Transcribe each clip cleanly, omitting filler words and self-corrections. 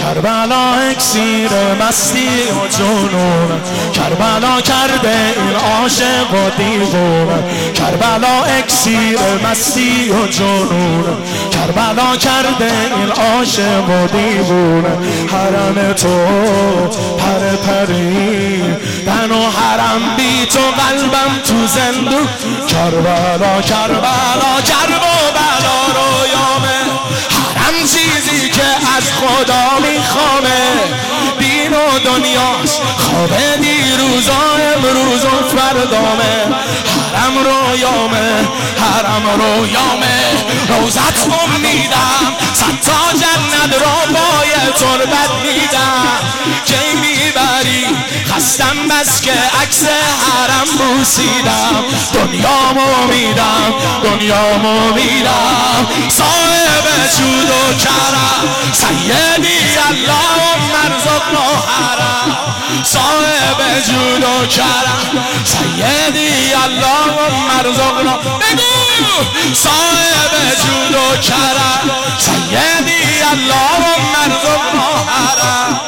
کربلا اکسیر مستی و جنون، کربلا کرده این عاشق و دیوونه، کربلا اکسیر مستی و جنون، کربلا کرده این عاشق و دیوونه. حرم تو پر پری تن و حرم بی تو قلبم تو زندون، کربلا کربلا کربلا رویامه، حرم چیزی که از خدا میخوامه، دین و دنیاست خواب دیروزا امروز و فردامه، حرم رویامه حرم رویامه، روزت امیدم صد تا جنت رو پای تربت میدم، کی میبری خستم بس که عکس حرم بوسیدم، دنیامو میدم دنیامو میدم، صاحب جود و کرم سیدی اللهم ارزقنا حرم، صاحب جود و کرم سیدی اللهم ارزقنا، بگو صاحب جود و کرم سیدی اللهم ارزقنا حرم.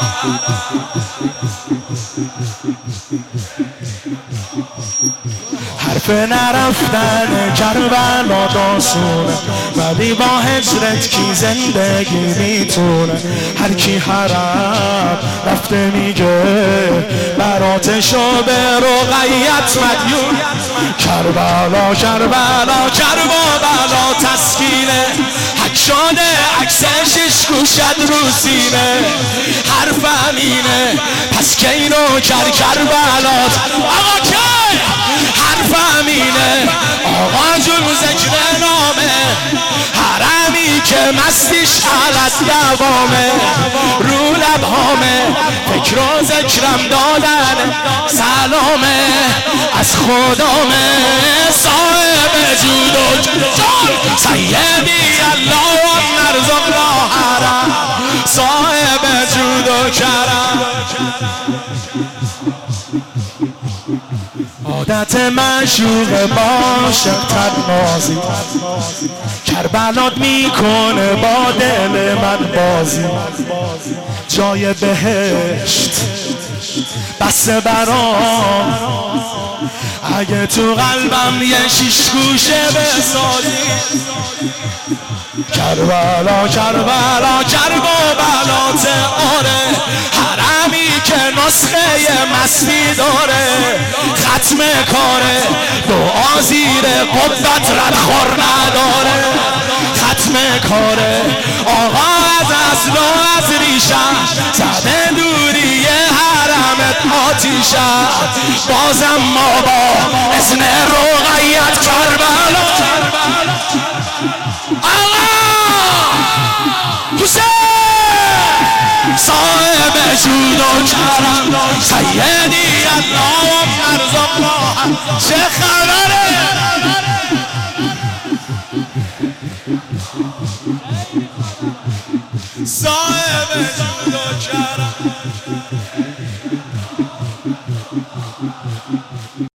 حرف نرفتن کربلا داستونه، ولی با هجرت کی زندگی میتونه، هر کی حرم رفته میگه براتشو به رقیت مدیون، کربلا کربلا کربلا تسکینه، حک شده عکسش گوشد رو سینه، حرف امینه پس کی اینو کربلات آقا کی حرف امینه آقا جون ذکر نامه، حرمی که مستیش حالت دوامه، رو لبهامه فکر و ذکرم دادن سلامه از خدامه، صاحب جود و جان سیدی اللهم ارزقنا حرم، صاحب جود و کرم. عادت معشوق عاشق تنازی، کربلات میکنه با دل من بازی، جای بهشت بس برام اگه تو قلبم یه شیش گوشه بسازی، کربلا کربلا کربلات آره، حرمی که نسخه مستی داره، ختم کاره دعا زیر قبت ردخور نداره، ختم کاره آقا از اصل و از ریشم زده دوری حرمت آتیشم، بازم ما با اذن رقیت کربلا آقا حسین صاحب جود و کرم سیدی اللهم ارزقنا، چه خبره صاحب جود و کرم.